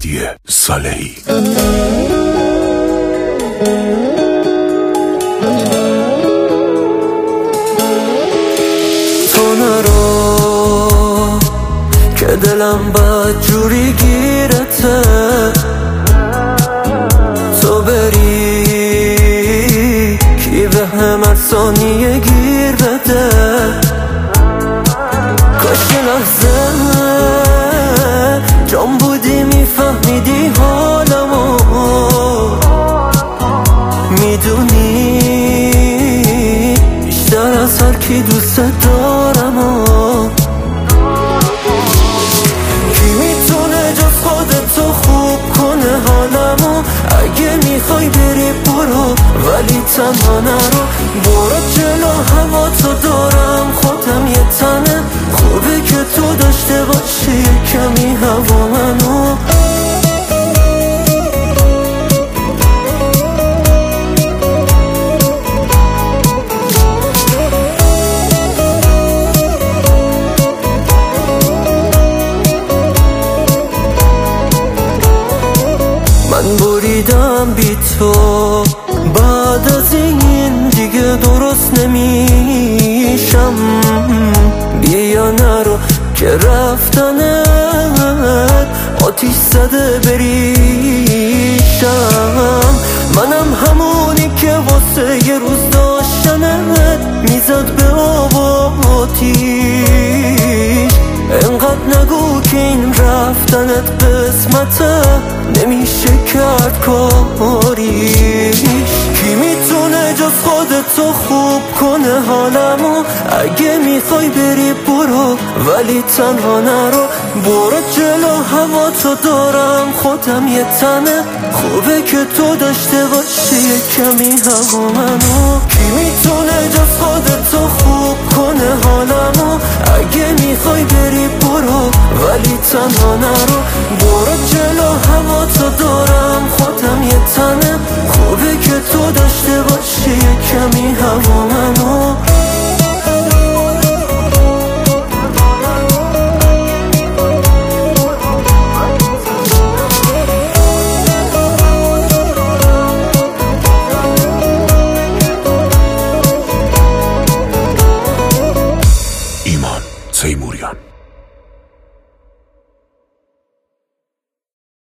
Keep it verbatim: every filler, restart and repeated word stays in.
مهدی صالحی. تو نرو که دلم بد جوری گیرته، تو بری کی به هم هر ثانیه گیر بده. کاش یه لحظه جان بودی میفهمیدی حالمو، میدونی بیشتر از هر کی دوست دارم و کی میتونه جز خودتو خوب کنه حالمو. اگه میخوای بری برو ولی تنها نرو، برو جلو هوا تو دارم خودم یه تنه. خوبه که تو داشته باشی یه کمی هوا منو. من بریدم بی تو، بعد از این دیگه درست نمیشم. بیا نرو که رفتنت آتیش زده بریشم. منم همونی که واسه یه روز داشتنت میزد به آب و آتیش. انقدر نگو که این رفتنت قسمته، نمیشه کرد کاریش. کی میتونه جز خودتو خوب کنه حالمو. اگه میخوای بری برو ولی تنها نرو، برو جلو هوا تو دارم خودم یه تنه. خوبه که تو داشته باشی یه کمی هوا منو. کی میتونه جز خودتو خوب کنه حالمو. اگه میخوای بری برو ولی تنها نرو،